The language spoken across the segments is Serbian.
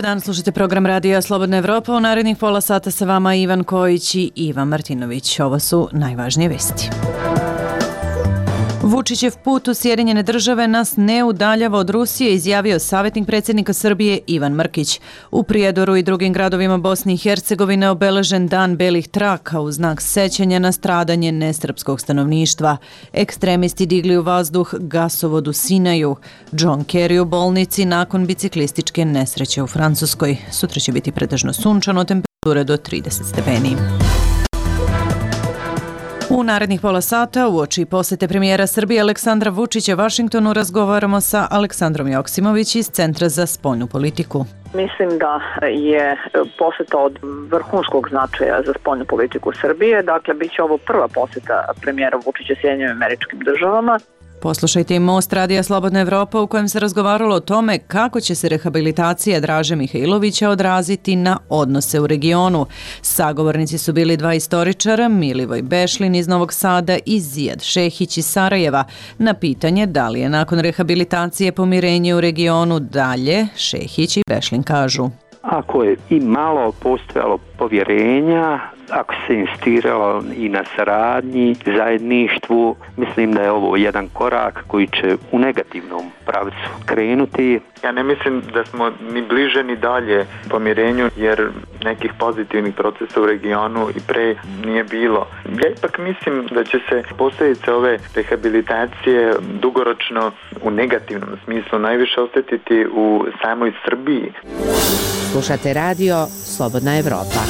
dan, slušajte program Radija Slobodna Evropa. U narednih pola sata sa vama Ivan Kojić i Ivan Martinović. Ovo su najvažnije vesti. Vučićev put u Sjedinjene Države nas ne udaljava od Rusije, izjavio savjetnik predsjednika Srbije Ivan Mrkić. U Prijedoru i drugim gradovima Bosne i Hercegovine obeležen dan belih traka u znak sećanja na stradanje nesrpskog stanovništva. Ekstremisti digli u vazduh gasovod u Sinaju. John Kerry u bolnici nakon biciklističke nesreće u Francuskoj. Sutra će biti pretežno sunčano, temperature do 30 stepeni. U narednih pola sata uoči posjete premijera Srbije Aleksandra Vučića Vašingtonu razgovaramo sa Aleksandrom Joksimović iz Centra za spoljnu politiku. Mislim da je posjeta od vrhunskog značaja za spoljnu politiku Srbije. Dakle, bit će ovo prva posjeta premijera Vučića Sjedinjenim Američkim Državama. Poslušajte i Most Radija Slobodna Evropa u kojem se razgovaralo o tome kako će se rehabilitacija Draže Mihajlovića odraziti na odnose u regionu. Sagovornici su bili dva istoričara, Milivoj Bešlin iz Novog Sada i Zijad Šehić iz Sarajeva. Na pitanje da li je nakon rehabilitacije pomirenje u regionu dalje, Šehić i Bešlin kažu: ako je i malo postojalo povjerenja, ako se insistiralo i na saradnji, zajedništvu, mislim da je ovo jedan korak koji će u negativnom pravcu krenuti. Ja ne mislim da smo ni bliže ni dalje pomirenju, jer nekih pozitivnih procesa u regionu i pre nije bilo. Ja ipak mislim da će se posljedice ove rehabilitacije dugoročno u negativnom smislu najviše osjetiti u samoj Srbiji. Slušate radio Slobodna Evropa.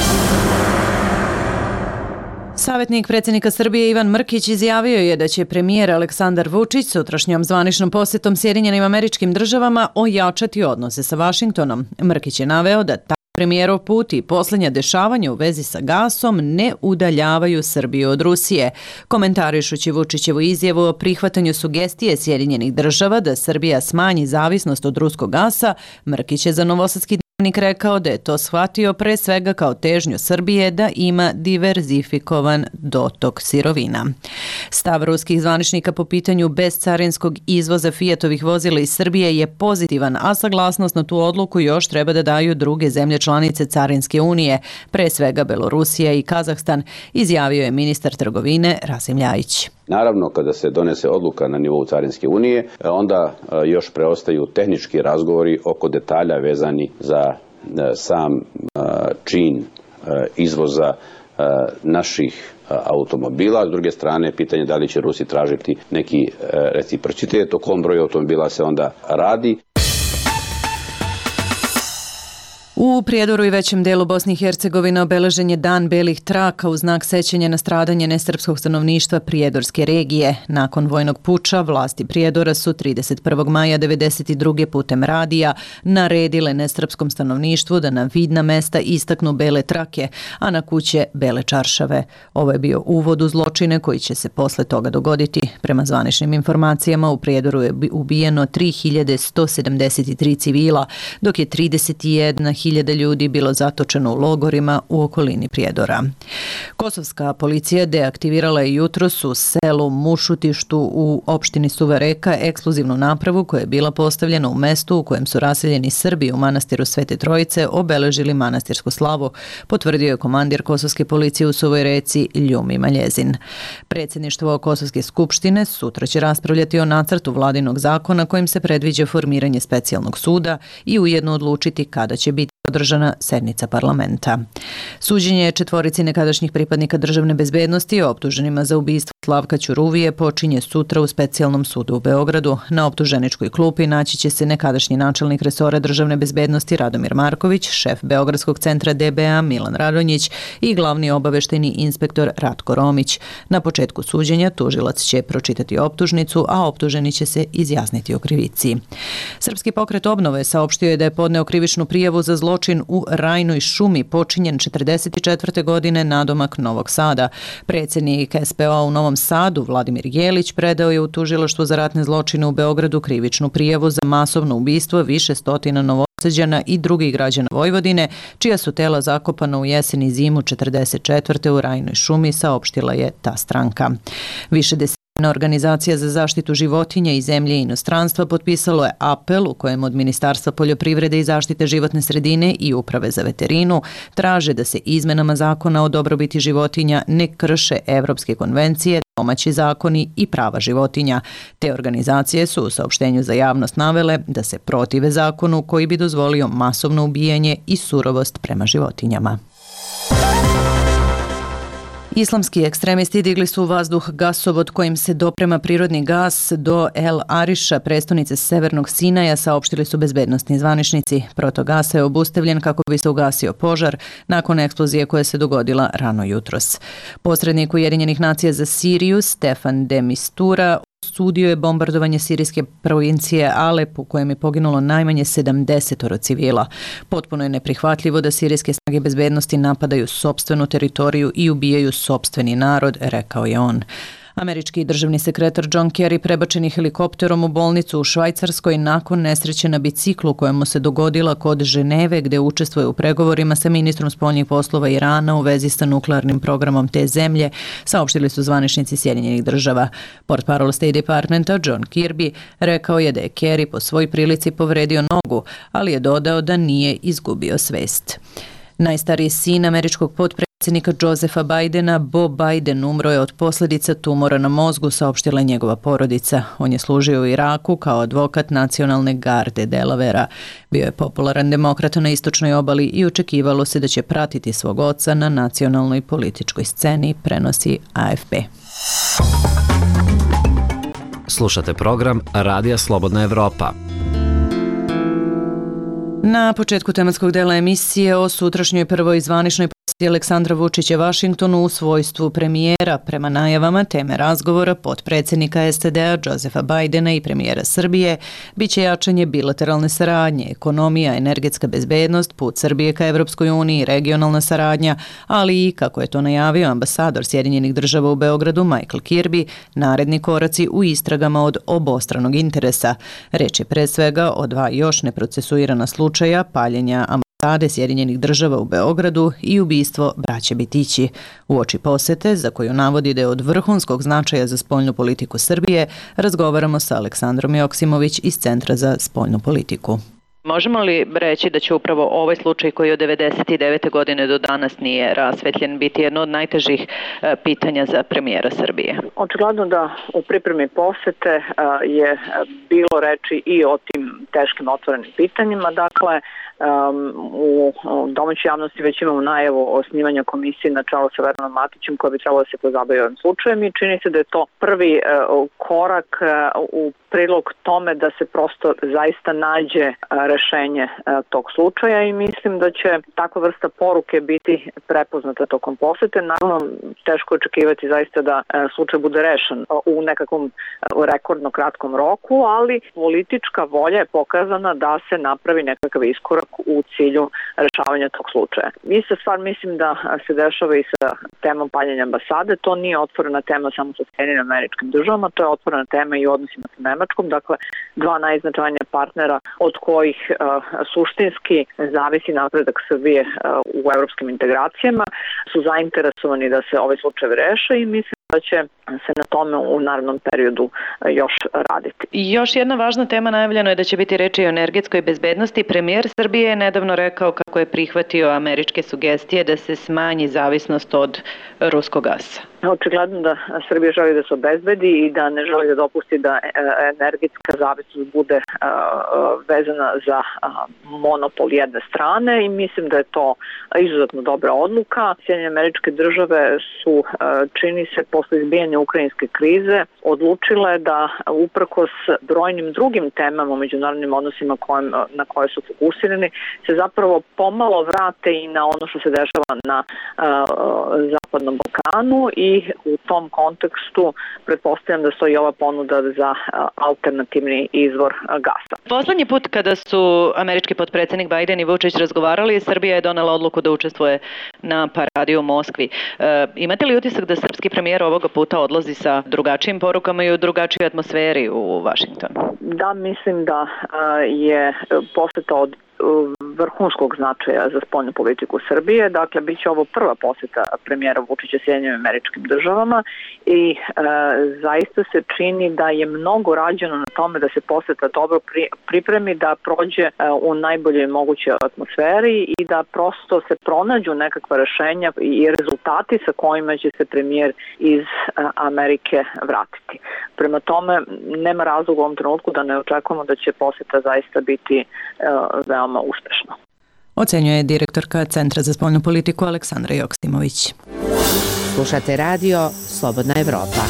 Savjetnik predsjednika Srbije Ivan Mrkić izjavio je da će premijer Aleksandar Vučić sutrašnjom zvaničnom posjetom Sjedinjenim Američkim Državama ojačati odnose sa Vašingtonom. Mrkić je naveo da premijerov put i posljednja dešavanja u vezi sa gasom ne udaljavaju Srbiju od Rusije. Komentarišući Vučićevu izjavu o prihvatanju sugestije Sjedinjenih Država da Srbija smanji zavisnost od ruskog gasa, Mrkić je za Novosadski dnevnik rekao da je to shvatio pre svega kao težnju Srbije da ima diverzifikovan dotok sirovina. Stav ruskih zvaničnika po pitanju bezcarinskog izvoza Fiatovih vozila iz Srbije je pozitivan, a saglasnost na tu odluku još treba da daju druge zemlje članice Carinske unije, pre svega Belorusija i Kazahstan, izjavio je ministar trgovine Rasim Ljajić. Naravno, kada se donese odluka na nivou Carinske unije, onda još preostaju tehnički razgovori oko detalja vezani za sam čin izvoza naših automobila. S druge strane, pitanje da li će Rusi tražiti neki reciprocitet, o kom broju automobila se onda radi. U Prijedoru i većem delu Bosne i Hercegovine obeležen je dan belih traka u znak sećanja na stradanje nesrpskog stanovništva Prijedorske regije. Nakon vojnog puča, vlasti Prijedora su 31. maja 1992. putem radija naredile nesrpskom stanovništvu da na vidna mesta istaknu bele trake, a na kuće bele čaršave. Ovo je bio uvod u zločine koji će se posle toga dogoditi. Prema zvaničnim informacijama, u Prijedoru je ubijeno 3173 civila, dok je 31.000 ljudi bilo zatočeno u logorima u okolini Prijedora. Kosovska policija deaktivirala je jutros u selu Mušutištu u opštini Suva Reka eksplozivnu napravu koja je bila postavljena u mestu u kojem su raseljeni Srbi u manastiru Svete Trojice obeležili manastirsku slavu, potvrdio je komandir Kosovske policije u Suvoj Reci Ljumi Maljezin. Predsjedništvo Kosovske skupštine sutra će raspravljati o nacrtu vladinog zakona kojim se predviđa formiranje specijalnog suda i ujedno odlučiti kada će biti održana sednica parlamenta. Suđenje četvorici nekadašnjih pripadnika državne bezbednosti optuženima za ubistvo Slavka Ćuruvije počinje sutra u specijalnom sudu u Beogradu. Na optuženičkoj klupi naći će se nekadašnji načelnik resora državne bezbednosti Radomir Marković, šef Beogradskog centra DBA Milan Radonjić i glavni obaveštajni inspektor Ratko Romić. Na početku suđenja tužilac će pročitati optužnicu, a optuženi će se izjasniti o krivici. Srpski pokret obnove saopštio je da je podneo krivičnu prijavu za zločin u Rajnoj šumi počinjen 1944. godine nadomak Novog Sada. Predsjednik SPO u Novom Sadu Vladimir Jelić predao je u tužilaštvu za ratne zločine u Beogradu krivičnu prijavu za masovno ubistvo više stotina Novosađana i drugih građana Vojvodine, čija su tela zakopana u jesen i zimu 1944. u Rajnoj šumi, saopštila je ta stranka. Više Organizacija za zaštitu životinja i zemlje i inostranstva potpisalo je apel u kojem od Ministarstva poljoprivrede i zaštite životne sredine i Uprave za veterinu traže da se izmenama zakona o dobrobiti životinja ne krše evropske konvencije, domaći zakoni i prava životinja. Te organizacije su u saopštenju za javnost navele da se protive zakonu koji bi dozvolio masovno ubijanje i surovost prema životinjama. Islamski ekstremisti digli su u vazduh gasovod kojim se doprema prirodni gas do El Ariša, prestonice Severnog Sinaja, saopštili su bezbednosni zvaničnici. Protok gasa je obustavljen kako bi se ugasio požar nakon eksplozije koja se dogodila rano jutros. Posrednik Ujedinjenih nacija za Siriju, Stefan de Mistura, osudio je bombardovanje sirijske provincije Alep u kojem je poginulo najmanje 70 civila. Potpuno je neprihvatljivo da sirijske snage bezbednosti napadaju sopstvenu teritoriju i ubijaju sopstveni narod, rekao je on. Američki državni sekretar John Kerry prebačen je helikopterom u bolnicu u Švajcarskoj nakon nesreće na biciklu kojemu se dogodila kod Ženeve, gde učestvuje u pregovorima sa ministrom spoljnih poslova Irana u vezi sa nuklearnim programom te zemlje, saopštili su zvaničnici Sjedinjenih država. Portparol State Departmenta John Kirby rekao je da je Kerry po svoj prilici povredio nogu, ali je dodao da nije izgubio svest. Najstariji sin američkog potpredsjednika Josepha Bidena, Bo Biden, umro je od posljedica tumora na mozgu, saopštila je njegova porodica. On je služio u Iraku kao advokat nacionalne garde Delavera. Bio je popularan demokrata na istočnoj obali i očekivalo se da će pratiti svog oca na nacionalnoj političkoj sceni, prenosi AFP. Slušate program Radija Slobodna Evropa. Na početku tematskog dela emisije o sutrašnjoj prvoj zvaničnoj posjeti Aleksandra Vučića Vašingtonu u svojstvu premijera. Prema najavama teme razgovora potpredsjednika SAD-a Josepha Bidena i premijera Srbije biće jačanje bilateralne saradnje, ekonomija, energetska bezbednost, put Srbije ka Evropskoj uniji, regionalna saradnja, ali i, kako je to najavio ambasador Sjedinjenih država u Beogradu Michael Kirby, naredni koraci u istragama od obostranog interesa. Reč je pre svega o dva još neprocesuirana slučaja paljenja ambasade Sjedinjenih država u Beogradu i ubistvo braće Bitići. Uoči posete, za koju navodi da je od vrhunskog značaja za spoljnu politiku Srbije, razgovaramo sa Aleksandrom Joksimović iz Centra za spoljnu politiku. Možemo li reći da će upravo ovaj slučaj koji od 1999. godine do danas nije rasvetljen biti jedno od najtežih pitanja za premijera Srbije? Očigledno da u pripremi posete je bilo reči i o tim teškim otvorenim pitanjima. Dakle, u domaćoj javnosti već imamo najavu o osnivanju komisije na čelu sa Veranom Matićem koja bi trebalo da se pozabavi ovim slučajem i čini se da je to prvi korak u prilog tome da se prosto zaista nađe rešenje tog slučaja i mislim da će takva vrsta poruke biti prepoznata tokom posete. Naravno, teško očekivati zaista da slučaj bude rešen u nekakvom rekordno kratkom roku, ali politička volja je pokazana da se napravi nekakav iskorak u cilju rešavanja tog slučaja. Ista stvar mislim da se dešava i sa temom paljenja ambasade. To nije otvorena tema samo sa Sjedinjenim Američkim Državama, to je otvorena tema i u odnosima sa Nemačkom. Dakle, dva najznačajnija partnera od kojih suštinski zavisi napredak Srbije u evropskim integracijama su zainteresovani da se ovaj slučaj reše i mislim da će se na tome u narednom periodu još raditi. I još jedna važna tema, najavljeno je da će biti reči o energetskoj bezbednosti. Premijer Srbije je nedavno rekao kako je prihvatio američke sugestije da se smanji zavisnost od ruskog gasa. Očigledno da Srbija želi da se obezbedi i da ne želi da dopusti da energetska zavisnost bude vezana za monopol jedne strane i mislim da je to izuzetno dobra odluka. Sjedinjene Američke Države su, čini se, posle izbijanja ukrajinske krize odlučile da uprkos brojnim drugim temama u međunarodnim odnosima na koje su fokusirani se zapravo pomalo vrate i na ono što se dešava na Zapadnom Balkanu i u tom kontekstu pretpostavljam da stoji ova ponuda za alternativni izvor gasa. Poslednji put kada su američki potpredsjednik Biden i Vučić razgovarali, Srbija je donela odluku da učestvuje na paradi u Moskvi. Imate li utisak da srpski premijer ovoga puta odlazi sa drugačijim porukama i u drugačijoj atmosferi u Vašingtonu? Da, mislim da je poseta od vrhunskog značaja za spoljnu politiku Srbije. Dakle, bit će ovo prva poseta premijera Vučića Sjedinjenim Američkim Državama i zaista se čini da je mnogo rađeno na tome da se poseta dobro pripremi, da prođe u najboljoj mogućoj atmosferi i da prosto se pronađu nekakva rešenja i rezultati sa kojima će se premijer iz Amerike vratiti. Prema tome, nema razloga u ovom trenutku da ne očekujemo da će poseta zaista biti veoma uspešna. Ocenjuje direktorka Centra za spoljnu politiku Aleksandra Joksimović. Slušate radio Slobodna Evropa.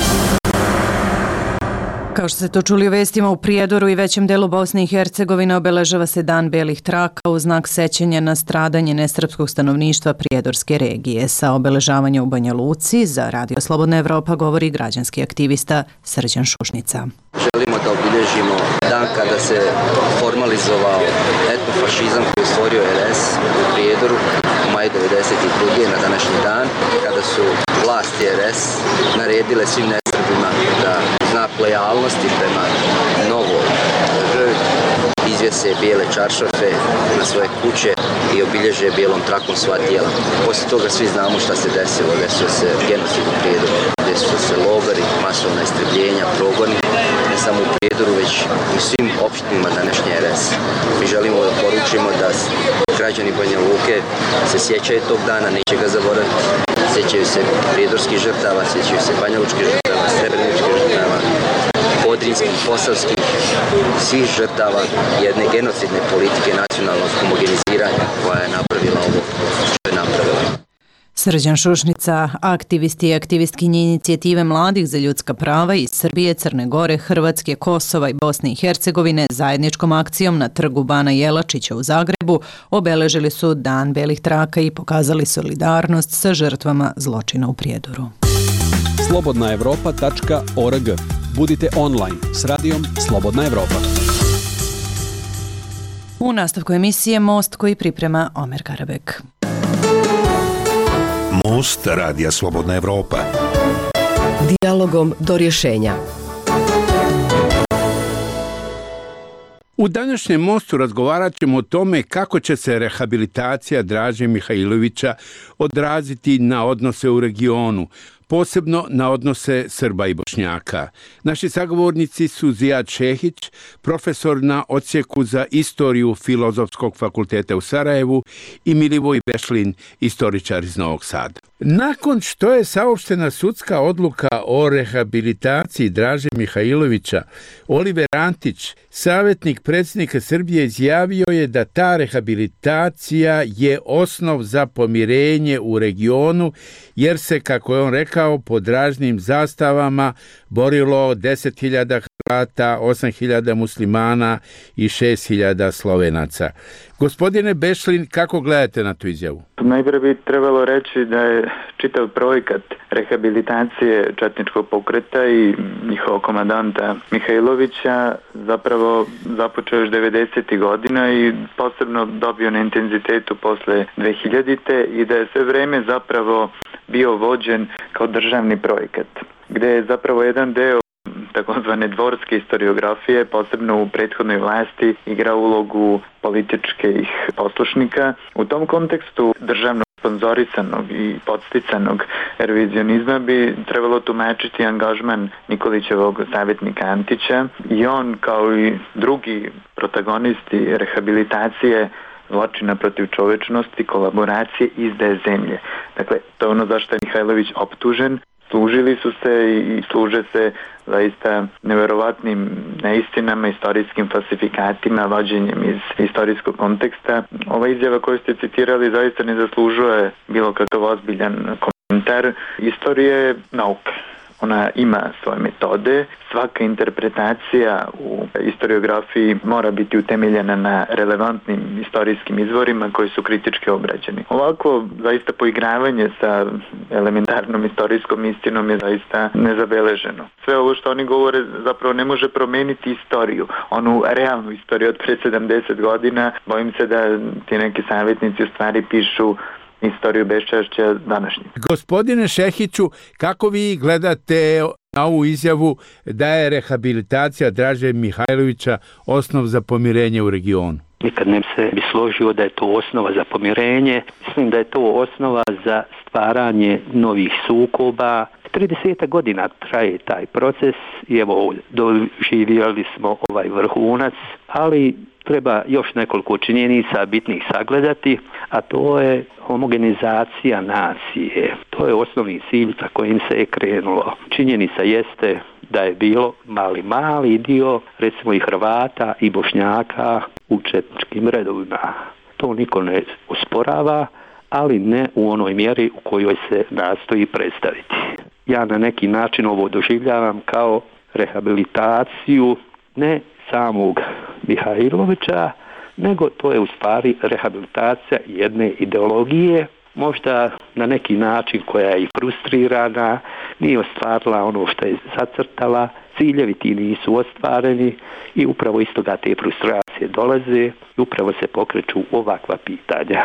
Kao što ste to čuli u vestima, u Prijedoru i većem delu Bosne i Hercegovine obeležava se Dan belih traka u znak sećanja na stradanje nesrpskog stanovništva prijedorske regije. Sa obeležavanja u Banja Luci za Radio Slobodna Evropa govori građanski aktivista Srđan Šušnica. Želimo da obilježimo dan kada se formalizovao etnofašizam koji je stvorio RS u Prijedoru u maju 1992. na današnji dan, kada su vlasti RS naredile svim nesrbima da znak lojalnosti prema novoj državi izvjese bijele čaršafe na svoje kuće i obilježe bijelom trakom sva tijela. Poslije toga svi znamo šta se desilo. Desio se genocid u Prijedoru, desio se logori, masovna istrebljenja, progoni, ne samo u Prijedoru, već u svim opštinama današnje RS. Mi želimo da poručimo da građani Banja Luke se sjećaju tog dana, neće ga zaboraviti. Sjećaju se prijedorskih žrtava, sjećaju se banjalučkih žrtava, srebreničkih žrtava, podrinskih, posavskih, svih žrtava jedne genocidne politike nacionalnog homogeniziranja koja je napravila ovo što je napravila. Srđan Šušnica, aktivisti i aktivistkinje inicijative mladih za ljudska prava iz Srbije, Crne Gore, Hrvatske, Kosova i Bosne i Hercegovine zajedničkom akcijom na trgu Bana Jelačića u Zagrebu obeležili su Dan belih traka i pokazali solidarnost sa žrtvama zločina u Prijedoru. slobodnaevropa.org. Budite online s radijom Slobodna Evropa. U nastavku emisije Most koji priprema Omer Karabek. Most radija Slobodna Evropa. Dijalogom do rješenja. U današnjem Mostu razgovarat ćemo o tome kako će se rehabilitacija Draže Mihajlovića odraziti na odnose u regionu, posebno na odnose Srba i Bošnjaka. Naši sagovornici su Zijad Šehić, profesor na odsjeku za istoriju Filozofskog fakulteta u Sarajevu i Milivoj Bešlin, istoričar iz Novog Sada. Nakon što je saopštena sudska odluka o rehabilitaciji Draže Mihajlovića, Oliver Antić, savjetnik predsjednika Srbije, izjavio je da ta rehabilitacija je osnov za pomirenje u regionu, jer se, kako je on rekao, pod raznim zastavama borilo 10.000 Hrvata, 8.000 muslimana i 6.000 Slovenaca. Gospodine Bešlin, kako gledate na tu izjavu? Najprije bi trebalo reći da je čitav projekat rehabilitacije četničkog pokreta i njihovog komandanta Mihajlovića zapravo započeo još 90. godina i posebno dobio na intenzitetu posle 2000. i da je sve vreme zapravo bio vođen kao državni projekat, gde je zapravo jedan deo takozvane dvorske historiografije, posebno u prethodnoj vlasti, igra ulogu političkih poslušnika. U tom kontekstu državno sponzorisanog i podsticanog revizionizma bi trebalo tumačiti angažman Nikolićevog savjetnika Antića i on, kao i drugi protagonisti rehabilitacije zločina protiv čovečnosti, kolaboracije, izdaje zemlje. Dakle, to je ono zašto je Mihajlović optužen. Služili su se i služe se zaista neverovatnim neistinama, istorijskim falsifikatima, vađenjem iz istorijskog konteksta. Ova izjava koju ste citirali zaista ne zaslužuje bilo kakav ozbiljan komentar. Istorija je nauka. Ona ima svoje metode. Svaka interpretacija u historiografiji mora biti utemeljena na relevantnim istorijskim izvorima koji su kritički obrađeni. Ovako, zaista poigravanje sa elementarnom istorijskom istinom je zaista nezabeleženo. Sve ovo što oni govore zapravo ne može promeniti istoriju. Onu realnu istoriju od pred 70 godina. Bojim se da ti neki savjetnici u stvari pišu istoriju beščašća današnjih. Gospodine Šehiću, kako vi gledate na ovu izjavu da je rehabilitacija Draže Mihajlovića osnov za pomirenje u regionu? Nikad ne se bi složio da je to osnova za pomirenje. Mislim da je to osnova za stvaranje novih sukoba. 30 godina traje taj proces i evo doživjeli smo ovaj vrhunac, ali treba još nekoliko činjenica bitnih sagledati, a to je homogenizacija nacije. To je osnovni cilj za kojim se je krenulo. Činjenica jeste da je bilo mali dio, recimo i Hrvata i Bošnjaka u četničkim redovima. To niko ne osporava, ali ne u onoj mjeri u kojoj se nastoji predstaviti. Ja na neki način ovo doživljavam kao rehabilitaciju ne samog Mihajlovića, nego to je u stvari rehabilitacija jedne ideologije, možda na neki način koja je i frustrirana, nije ostvarila ono što je zacrtala, ciljevi ti nisu ostvareni i upravo iz toga te frustracije dolaze i upravo se pokreću ovakva pitanja.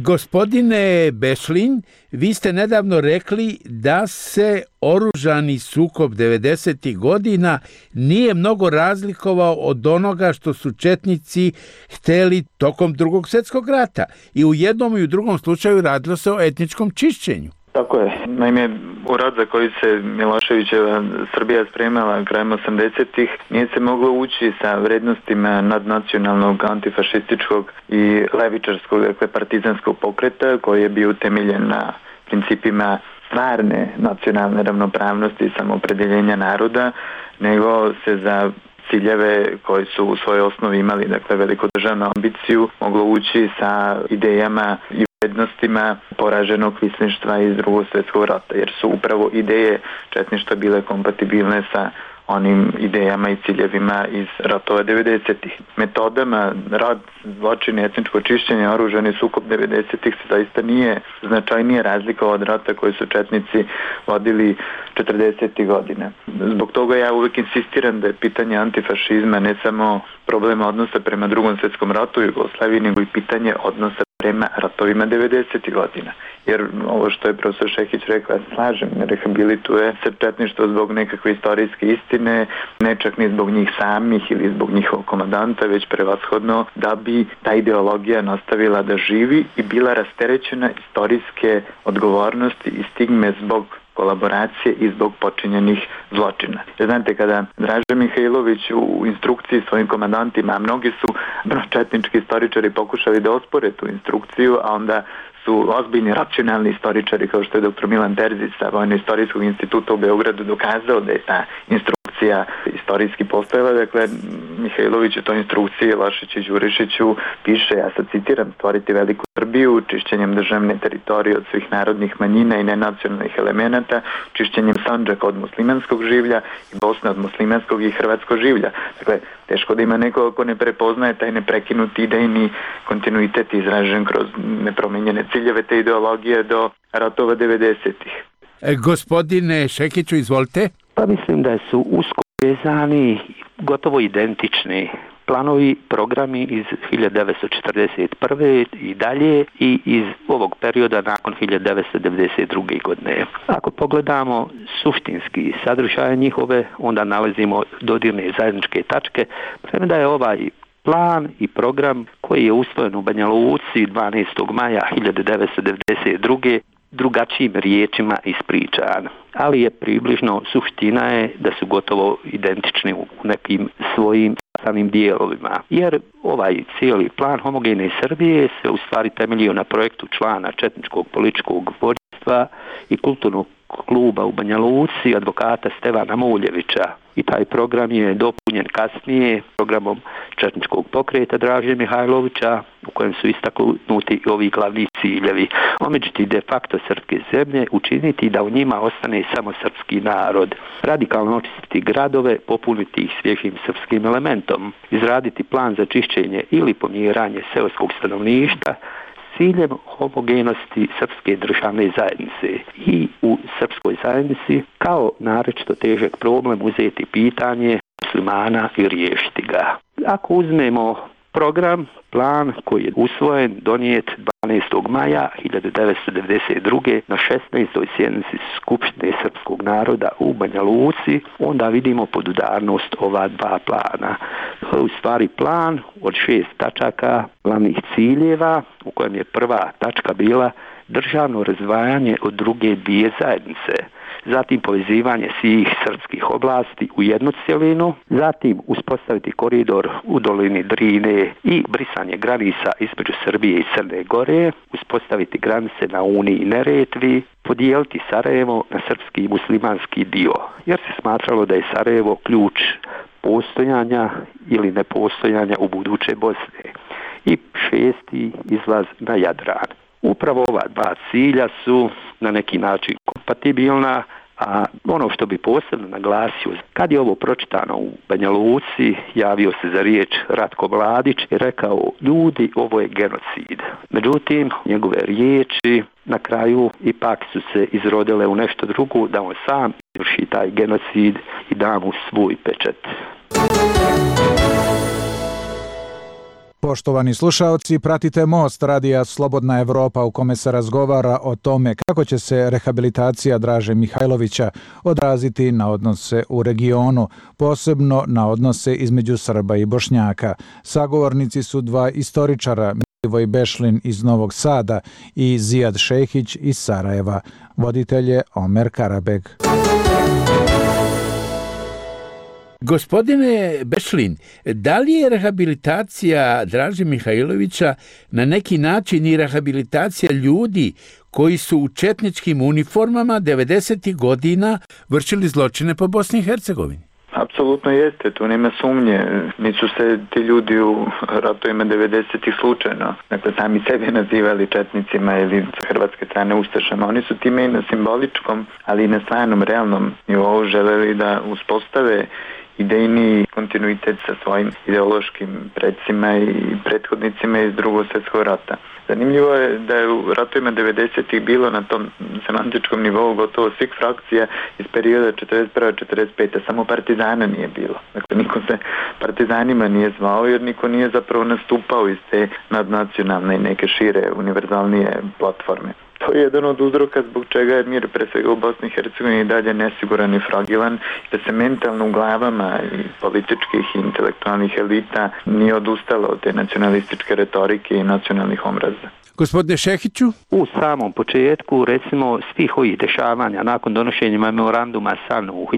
Gospodine Bešlin, vi ste nedavno rekli da se oružani sukob 90. godina nije mnogo razlikovao od onoga što su četnici htjeli tokom Drugog svjetskog rata. I u jednom i u drugom slučaju radilo se o etničkom čišćenju. Tako je. Naime, u rat za koji se Miloševićeva Srbija spremala krajem 80-ih nije se moglo ući sa vrednostima nadnacionalnog, antifašističkog i levičarskog, dakle partizanskog pokreta koji je bio utemeljen na principima stvarne nacionalne ravnopravnosti i samoopredeljenja naroda, nego se za ciljeve koji su u svojoj osnovi imali, dakle velikodržavnu ambiciju, moglo ući sa idejama i vrednostima poraženog kvisništva iz Drugog svjetskog rata, jer su upravo ideje četništva bile kompatibilne sa onim idejama i ciljevima iz ratova 90-ih. Metodama rad, zločin, etničko čišćenje, oružani sukob 90-ih se zaista nije značajnije razlikovao od rata koji su četnici vodili 40-ih godina. Zbog toga ja uvijek insistiram da je pitanje antifašizma ne samo problema odnosa prema Drugom svjetskom ratu u Jugoslaviji, nego i pitanje odnosa prema ratovima 90. godina. Jer ovo što je profesor Šehić rekao, ja se slažem, ne rehabilituje se četništvo zbog nekakve istorijske istine, ne čak ni zbog njih samih ili zbog njihovog komandanta, već prevashodno da bi ta ideologija nastavila da živi i bila rasterećena istorijske odgovornosti i stigme zbog kolaboracije i zbog počinjenih zločina. Znate, kada Draža Mihajlović u instrukciji svojim komandantima, a mnogi su četnički istoričari pokušali da ospore tu instrukciju, a onda su ozbiljni racionalni istoričari kao što je dr. Milan Terzić sa Vojno-istorijskog instituta u Beogradu dokazao da je ta instrukcija istorijski postojala. Dakle, Mihajlović u toj instrukciji Lašić i Đurišiću piše, ja sad citiram, stvoriti veliku Srbiju čišćenjem državne teritorije od svih narodnih manjina i nenacionalnih elemenata, čišćenjem Sandžaka od muslimanskog življa i Bosne od muslimanskog i hrvatskog življa. Dakle, teško da ima neko ko ne prepoznaje taj neprekinuti idejni kontinuitet izražen kroz nepromenjene ciljeve te ideologije do ratova 90-ih. Gospodine Šekiću, izvolite. Pa mislim da su usko vezani, gotovo identični planovi, programi iz 1941. i dalje i iz ovog perioda nakon 1992. godine. Ako pogledamo suštinski sadržaj njihove, onda nalazimo dodirne zajedničke tačke, premda je ovaj plan i program koji je usvojen u Banja Luci 12. maja 1992. drugačijim riječima ispričan, ali je približno suština je da su gotovo identični u nekim svojim sastavnim dijelovima, jer ovaj cijeli plan homogene Srbije se u stvari temeljio na projektu člana četničkog političkog vođstva i kulturnog kluba u Banja Luci, advokata Stevana Muljevića. I taj program je dopunjen kasnije programom četničkog pokreta Draže Mihajlovića, u kojem su istaknuti ovi glavni ciljevi. Omeđiti de facto srpske zemlje, učiniti da u njima ostane samo srpski narod, radikalno očistiti gradove, popuniti ih svježim srpskim elementom, izraditi plan za čišćenje ili pomjeranje seoskog stanovništva, ciljem homogenosti srpske državne zajednice i u srpskoj zajednici kao naročito težak problem uzeti pitanje muslimana i riješiti ga. Ako uzmemo program, plan koji je usvojen, donijet 12. maja 1992. na 16. sjednici Skupštine srpskog naroda u Banja Luci, onda vidimo podudarnost ova dva plana. U stvari plan od 6 tačaka glavnih ciljeva, u kojem je prva tačka bila državno razdvajanje od druge dvije zajednice, zatim povezivanje svih srpskih oblasti u jednu cjelinu, zatim uspostaviti koridor u dolini Drine i brisanje granica između Srbije i Crne Gore, uspostaviti granice na Uni i Neretvi, podijeliti Sarajevo na srpski i muslimanski dio, jer se smatralo da je Sarajevo ključ postojanja ili nepostojanja u buduće Bosne. I 6. izlaz na Jadran. Upravo ova dva cilja su na neki način kompatibilna, a ono što bi posebno naglasio, kad je ovo pročitano u Banja Luci, javio se za riječ Ratko Mladić i rekao: ljudi, ovo je genocid. Međutim, njegove riječi na kraju ipak su se izrodile u nešto drugo, da on sam izvrši taj genocid i da mu svoj pečat. Poštovani slušaoci, pratite Most radija Slobodna Evropa u kome se razgovara o tome kako će se rehabilitacija Draže Mihajlovića odraziti na odnose u regionu, posebno na odnose između Srba i Bošnjaka. Sagovornici su dva istoričara, Milivoj Bešlin iz Novog Sada i Zijad Šehić iz Sarajeva. Voditelj je Omer Karabeg. Gospodine Bešlin, da li je rehabilitacija Draže Mihajlovića na neki način i rehabilitacija ljudi koji su u četničkim uniformama 90. godina vršili zločine po Bosni i Hercegovini? Apsolutno jeste, tu nema sumnje. Nisu se ti ljudi u ratovima 90-ih slučajno, dakle, sami sebe nazivali četnicima ili sa hrvatske strane ustašama. Oni su time i na simboličkom, ali i na stvarnom, realnom nivou želeli da uspostave idejni kontinuitet sa svojim ideološkim predsima i prethodnicima iz Drugog svjetskog rata. Zanimljivo je da je u ratovima 90-ih bilo na tom semantičkom nivou gotovo svih frakcija iz perioda 41-45. Samo partizana nije bilo. Dakle, niko se partizanima nije zvao jer niko nije zapravo nastupao iz te nadnacionalne i neke šire, univerzalnije platforme. To je jedan od uzroka zbog čega je mir pre svega u Bosni i Hercegovini dalje nesiguran i fragilan, da se mentalno u glavama i političkih i intelektualnih elita nije odustalo od te nacionalističke retorike i nacionalnih omraza. Gospodine Šehiću? U samom početku, recimo, svih ovih dešavanja nakon donošenja memoranduma SANU u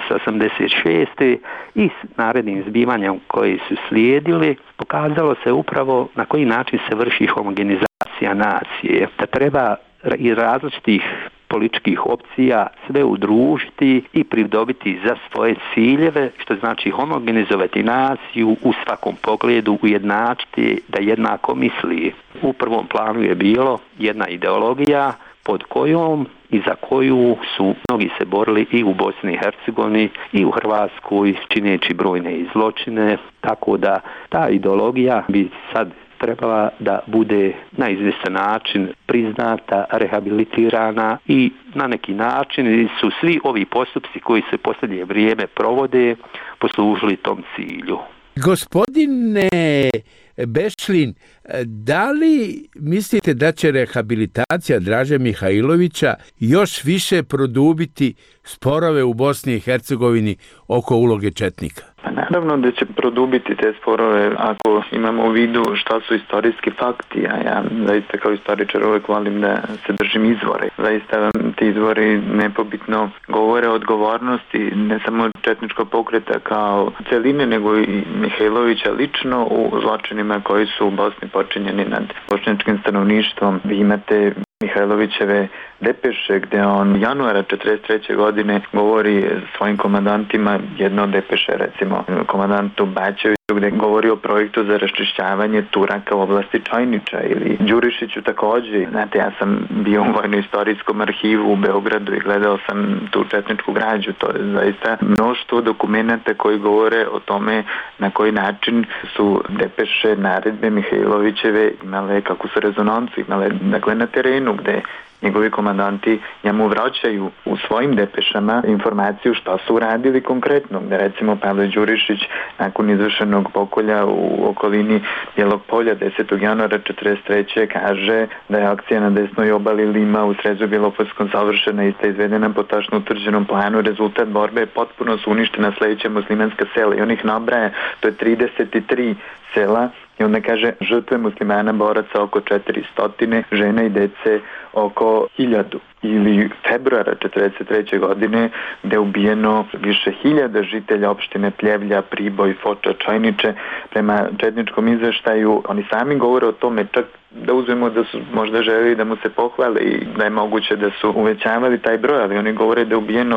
1986. i s narednim zbivanjem koji su slijedili, pokazalo se upravo na koji način se vrši homogenizacija nacije. Da treba i različitih političkih opcija sve udružiti i pridobiti za svoje ciljeve, što znači homogenizovati naciju u svakom pogledu, ujednačiti da jednako misli. U prvom planu je bilo jedna ideologija pod kojom i za koju su mnogi se borili i u Bosni i Hercegovini i u Hrvatskoj, čineći brojne zločine, tako da ta ideologija bi sad trebala da bude na izvjestan način priznata, rehabilitirana i na neki način su svi ovi postupci koji se posljednje vrijeme provode poslužili tom cilju. Gospodine Bešlin, da li mislite da će rehabilitacija Draže Mihajlovića još više produbiti sporove u Bosni i Hercegovini oko uloge četnika? Pa naravno da će produbiti te sporove ako imamo u vidu šta su istorijski fakti, a ja zaista kao istoričar uvijek volim da se držim izvore. Zaista ti izvori nepobitno govore o odgovornosti ne samo četničkog pokreta kao celine, nego i Mihajlovića lično u zločinima koji su u Bosni počinjeni nad bošnjačkim stanovništvom. Vi imate Mihajlovićeve depeše gdje on januara 1943. godine govori svojim komandantima, jedno od depeše recimo komandantu Bačeviću gdje govori o projektu za raščišćavanje Turaka u oblasti Čajniča, ili Đurišiću također. Znate, ja sam bio u vojno-istorijskom arhivu u Beogradu i gledao sam tu četničku građu. To je zaista mnoštvo dokumenta koji govore o tome na koji način su depeše naredbe Mihajlovićeve imale, kako su rezonancu imale, dakle na terenu gdje njegovi komandanti njemu vraćaju u svojim depešama informaciju šta su uradili konkretno. Da recimo Pavle Đurišić nakon izvršenog pokolja u okolini Bijelog polja 10. januara 1943. kaže da je akcija na desnoj obali Lima u Srezu Bjelopolskom završena i ista izvedena po tačno utvrđenom planu. Rezultat borbe je potpuno su uništena sledeća muslimanska sela i on ih nabraja, to je 33 sela i onda kaže žrtve muslimana boraca oko 400, žena i dece oko 1000. Ili februara 1943. godine gde je ubijeno više hiljada žitelja opštine Pljevlja, Priboj, Foča, Čajniče. Prema četničkom izveštaju oni sami govore o tome, čak da uzmemo da su možda želeli da mu se pohvale i da je moguće da su uvećavali taj broj, ali oni govore da je ubijeno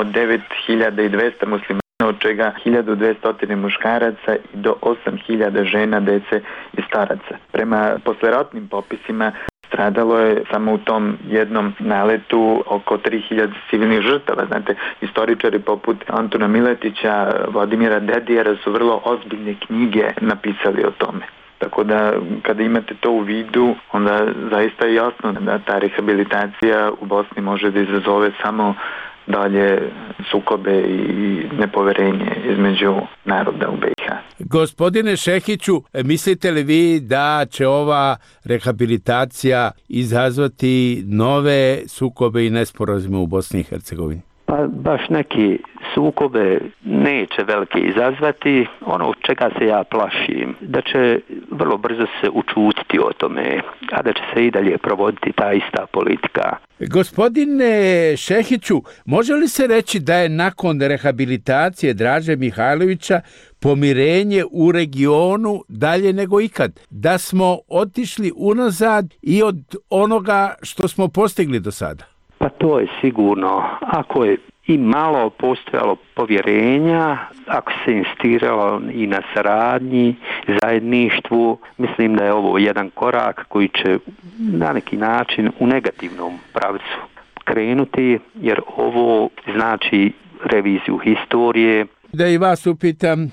9200 muslimana, od čega 1200 muškaraca i do 8000 žena, dece i staraca. Prema posleratnim popisima stradalo je samo u tom jednom naletu oko 3000 civilnih žrtava. Znate, istoričari poput Antuna Miletića, Vladimira Dedijera su vrlo ozbiljne knjige napisali o tome. Tako da kada imate to u vidu, onda zaista je jasno da ta rehabilitacija u Bosni može da izazove samo dalje sukobe i nepoverenje između naroda u BiH. Gospodine Šehiću, mislite li vi da će ova rehabilitacija izazvati nove sukobe i nesporazume u Bosni i Hercegovini? Pa baš neki sukobe neće velike izazvati. Ono čega se ja plašim, da će vrlo brzo se učutiti o tome, a da će se i dalje provoditi ta ista politika. Gospodine Šehiću, može li se reći da je nakon rehabilitacije Draže Mihajlovića pomirenje u regionu dalje nego ikad? Da smo otišli unazad i od onoga što smo postigli do sada? Pa to je sigurno. Ako je i malo postojalo povjerenja, ako se insistiralo i na saradnji, zajedništvu, mislim da je ovo jedan korak koji će na neki način u negativnom pravcu krenuti, jer ovo znači reviziju historije. Da i vas upitam,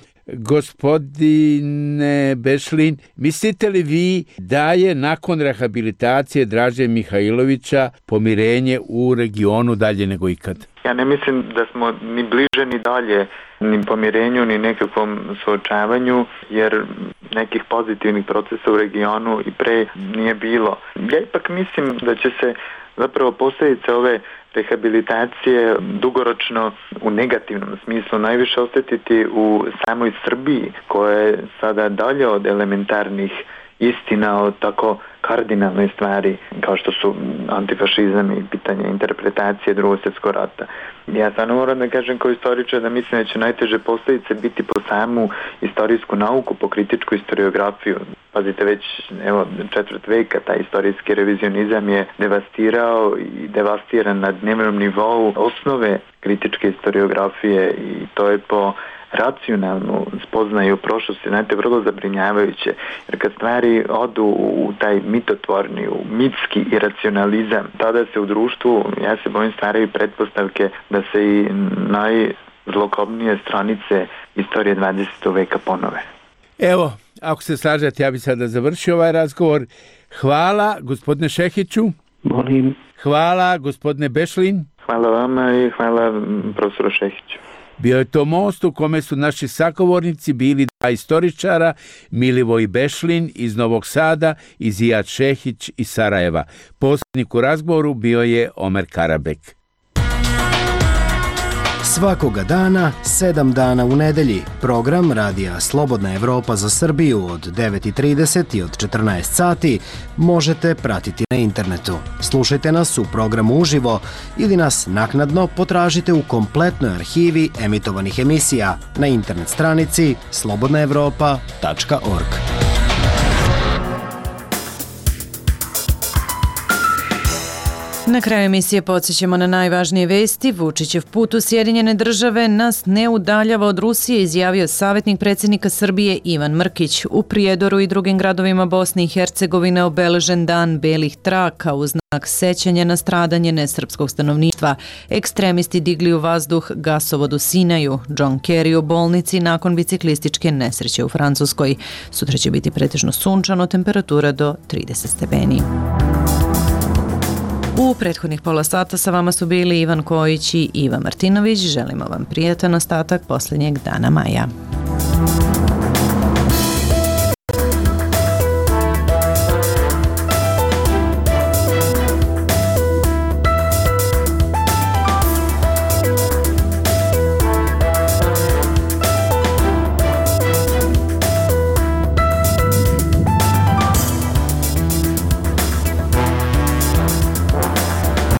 gospodine Bešlin, mislite li vi da je nakon rehabilitacije Draže Mihajlovića pomirenje u regionu dalje nego ikad? Ja ne mislim da smo ni bliže ni dalje ni pomirenju ni nekakvom suočavanju, jer nekih pozitivnih procesa u regionu i pre nije bilo. Ja ipak mislim da će se zapravo posljedice ove rehabilitacije dugoročno u negativnom smislu najviše osjetiti u samoj Srbiji, koja je sada dalje od elementarnih istina o tako kardinalnoj stvari kao što su antifašizam i pitanje interpretacije Drugog svjetskog rata. Ja stvarno moram da kažem kao istoričar da mislim da će najteže posljedice biti po samu istorijsku nauku, po kritičku historiografiju. Pazite, već četvrt veka taj istorijski revizionizam je devastirao i devastiran na dnevnom nivou osnove kritičke historiografije i to je po racionalnu spoznaju prošlosti, znate, vrlo zabrinjavajuće, jer kad stvari odu u taj mitotvorni, u mitski iracionalizam, tada se u društvu, ja se bojim, stvaraju pretpostavke da se i najzlokobnije stranice istorije 20. veka ponove. Evo, ako se slažete, ja bih sada završio ovaj razgovor. Hvala, gospodine Šehiću. Molim. Hvala, gospodine Bešlin. Hvala vama i hvala profesoru Šehiću. Bio je to most u kome su naši sagovornici bili dva istoričara, Milivoj Bešlin iz Novog Sada i Zijad Šehić iz Sarajeva. Posrednik u razgovoru bio je Omer Karabek. Svakoga dana, 7 dana u nedelji, program Radija Slobodna Evropa za Srbiju od 9:30 i od 14 sati možete pratiti na internetu. Slušajte nas u programu uživo ili nas naknadno potražite u kompletnoj arhivi emitovanih emisija na internet stranici slobodnaevropa.org. Na kraju emisije podsjećamo na najvažnije vesti. Vučićev put u Sjedinjene države nas ne udaljava od Rusije, izjavio savjetnik predsjednika Srbije Ivan Mrkić. U Prijedoru i drugim gradovima Bosne i Hercegovine obeležen dan belih traka u znak sećanja na stradanje nesrpskog stanovništva. Ekstremisti digli u vazduh gasovod u Sinaju. John Kerry u bolnici nakon biciklističke nesreće u Francuskoj. Sutra će biti pretežno sunčano, temperatura do 30 stepeni. U prethodnih pola sata sa vama su bili Ivan Kojić i Iva Martinović. Želimo vam prijatan ostatak posljednjeg dana maja.